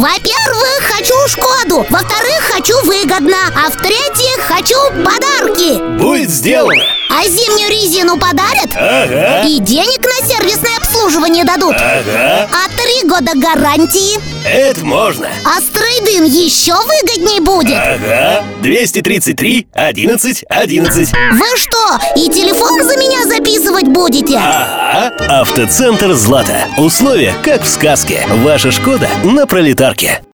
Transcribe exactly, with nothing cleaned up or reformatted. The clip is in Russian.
Во-первых, хочу Шкоду. Во-вторых, хочу выгодно. А в-третьих, хочу подарки. Будет сделано. А зимнюю резину подарят? Ага. И денег на сервисное обслуживание дадут? Ага. А три года гарантии? Это можно. А с трейд-ин еще выгодней будет? Ага. двести тридцать три одиннадцать одиннадцать. Вы что, и телефон за меня записывать будете? Ага. Автоцентр «Злата». Условия как в сказке. Ваша Шкода на Пролетарке.